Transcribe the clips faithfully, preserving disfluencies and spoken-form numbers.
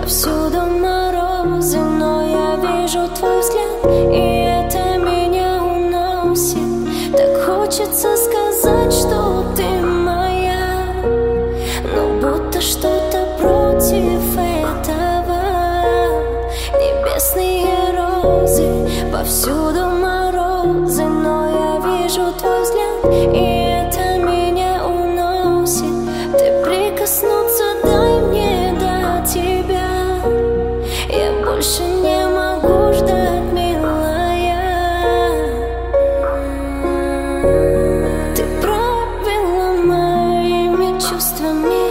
Повсюду морозы, но я вижу твой взгляд, и это меня уносит. Так хочется сказать, что ты моя, но будто что-то против этого. Небесные розы, повсюду морозы, но я вижу твой взгляд, и это меня уносит. Ты прикоснуться дай мне до тебя, я больше не могу ждать, милая. Ты правила моими чувствами,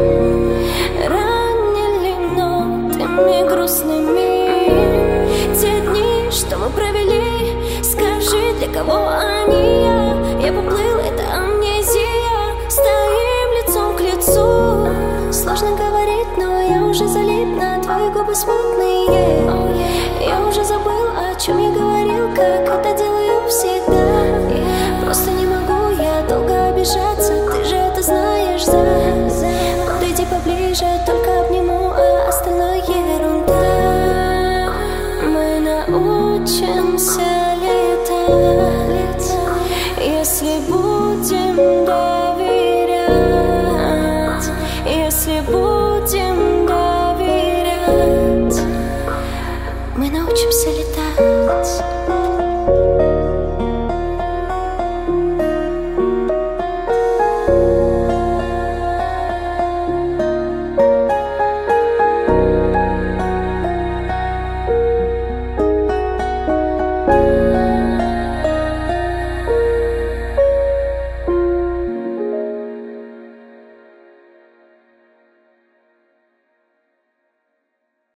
ранили нотами грустными. Те дни, что мы провели, скажи, для кого они? Я, я поплыл, это амнезия. Стоим лицом к лицу, сложно говорить, но я уже залип на твои губы смутные. Я уже забыл, о чем я говорила.